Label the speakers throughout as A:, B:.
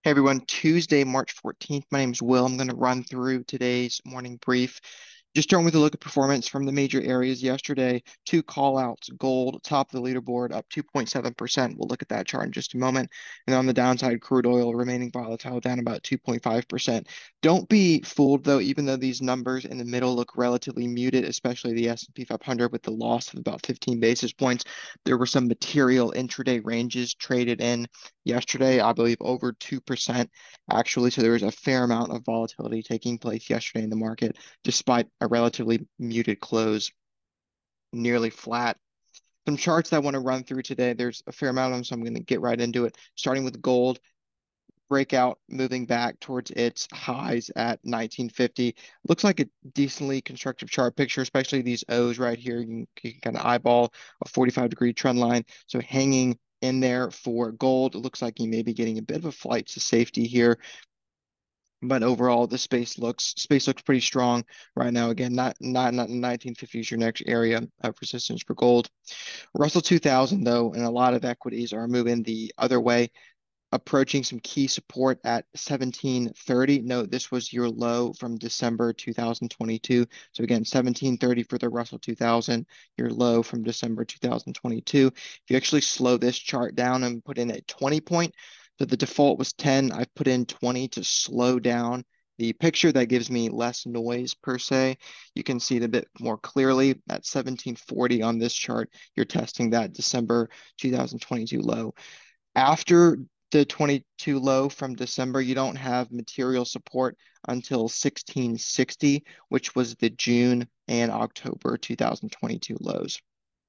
A: Hey everyone, Tuesday, March 14th. My name is Will. I'm going to run through today's morning brief. Just starting with a look at performance from the major areas yesterday. Two call outs, gold, top of the leaderboard, up 2.7%. We'll look at that chart in just a moment. And on the downside, crude oil remaining volatile, down about 2.5%. Don't be fooled though, even though these numbers in the middle look relatively muted, especially the S&P 500 with the loss of about 15 basis points. There were some material intraday ranges traded in yesterday, I believe over 2% actually. So there was a fair amount of volatility taking place yesterday in the market, despite a relatively muted close, nearly flat. Some charts that I want to run through today. There's a fair amount of them, so I'm going to get right into it. Starting with gold, breakout moving back towards its highs at 1950. Looks like a decently constructive chart picture, especially these O's right here. You can kind of eyeball a 45-degree trend line. So hanging in there for gold. It looks like you may be getting a bit of a flight to safety here. But overall, the space looks pretty strong right now. Again, not 1950 is your next area of resistance for gold. Russell 2000, though, and a lot of equities are moving the other way, approaching some key support at 1730. Note this was your low from December 2022. So again, 1730 for the Russell 2000, your low from December 2022. If you actually slow this chart down and put in a 20 point, so the default was 10, I've put in 20 to slow down the picture. That gives me less noise per se. You can see it a bit more clearly at 1740 on this chart. You're testing that December 2022 low. After the 22 low from December, you don't have material support until 1660, which was the June and October 2022 lows.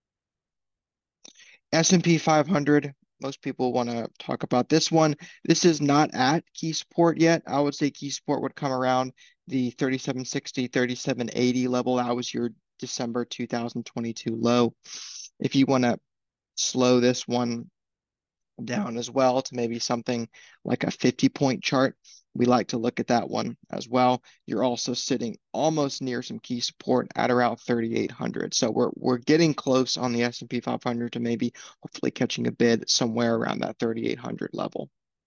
A: S&P 500, most people want to talk about this one. This is not at key support yet. I would say key support would come around the 3760, 3780 level. That was your December 2022 low. If you want to slow this one down as well to maybe something like a 50-point chart, we like to look at that one as well. You're also sitting almost near some key support at around 3,800. So we're getting close on the S&P 500 to maybe hopefully catching a bid somewhere around that 3,800 level.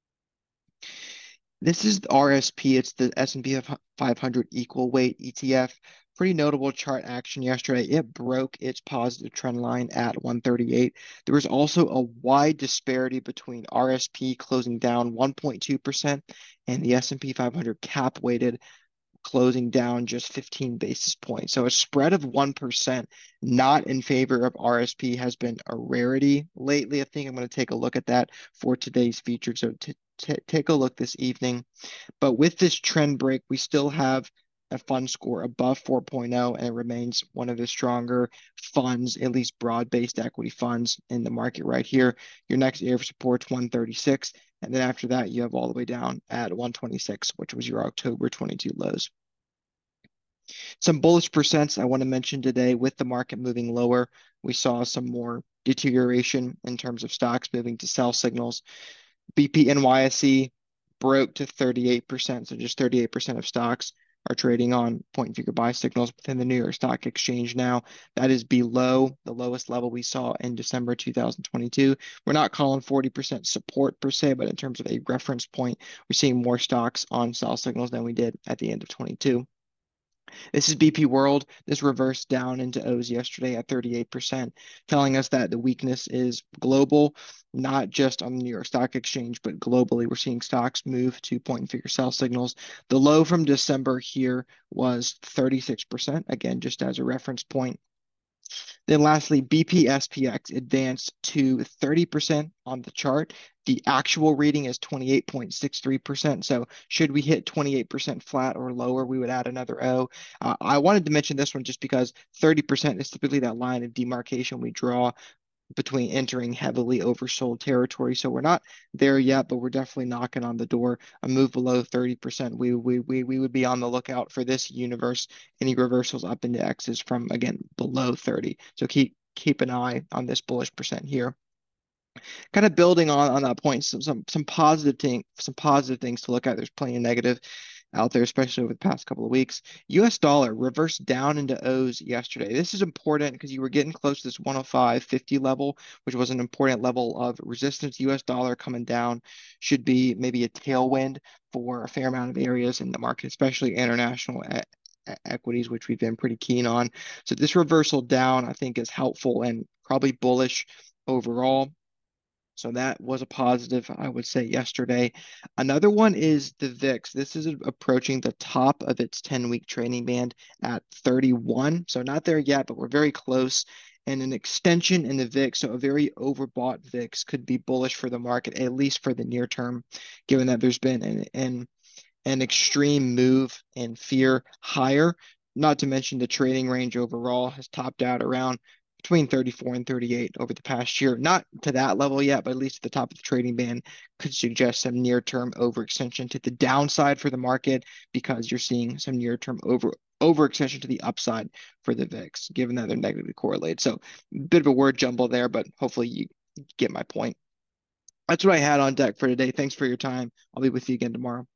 A: This is the RSP. It's the S&P 500 equal weight ETF. Pretty notable chart action yesterday. It broke its positive trend line at 138. There was also a wide disparity between RSP closing down 1.2% and the S&P 500 cap weighted closing down just 15 basis points. So a spread of 1% not in favor of RSP has been a rarity lately. I think I'm going to take a look at that for today's featured. So take a look this evening. But with this trend break, we still have a fund score above 4.0, and it remains one of the stronger funds, at least broad-based equity funds in the market right here. Your next area of support is 136, and then after that, you have all the way down at 126, which was your October 22 lows. Some bullish percents I want to mention today with the market moving lower. We saw some more deterioration in terms of stocks moving to sell signals. BP NYSE broke to 38%. So just 38% of stocks are trading on point and figure buy signals within the New York Stock Exchange now. That is below the lowest level we saw in December 2022. We're not calling 40% support per se, but in terms of a reference point, we're seeing more stocks on sell signals than we did at the end of 22. This is BP World. This reversed down into O's yesterday at 38%, telling us that the weakness is global, not just on the New York Stock Exchange, but globally. We're seeing stocks move to point and figure sell signals. The low from December here was 36%, again, just as a reference point. Then lastly, BPSPX advanced to 30% on the chart. The actual reading is 28.63%. So should we hit 28% flat or lower, we would add another O. I wanted to mention this one just because 30% is typically that line of demarcation we draw between entering heavily oversold territory. So we're not there yet, but we're definitely knocking on the door. A move below 30%, we would be on the lookout for this universe. Any reversals up into X's from, again, below 30. So keep an eye on this bullish percent here. Kind of building on that point, some positive things to look at. There's plenty of negative. out there, especially over the past couple of weeks. US dollar reversed down into O's yesterday. This is important because you were getting close to this 105.50 level, which was an important level of resistance. US dollar coming down should be maybe a tailwind for a fair amount of areas in the market, especially international equities, which we've been pretty keen on. So this reversal down, I think, is helpful and probably bullish overall. So that was a positive, I would say, yesterday. Another one is the VIX. This is approaching the top of its 10-week trading band at 31. So not there yet, but we're very close. And an extension in the VIX, so a very overbought VIX, could be bullish for the market, at least for the near term, given that there's been an extreme move in fear higher. Not to mention the trading range overall has topped out around between 34 and 38 over the past year. Not to that level yet, but at least at the top of the trading band could suggest some near-term overextension to the downside for the market because you're seeing some near-term overextension to the upside for the VIX, given that they're negatively correlated. So a bit of a word jumble there, but hopefully you get my point. That's what I had on deck for today. Thanks for your time. I'll be with you again tomorrow.